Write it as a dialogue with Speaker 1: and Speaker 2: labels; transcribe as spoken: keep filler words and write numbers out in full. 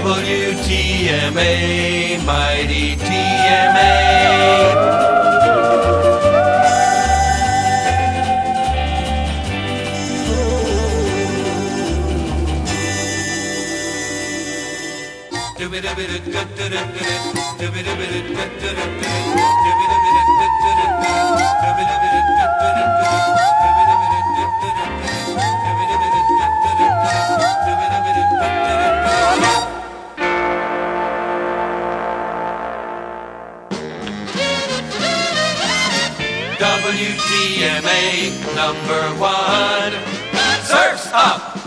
Speaker 1: W T M A, mighty T M A. W T M A number one. Surf's Up!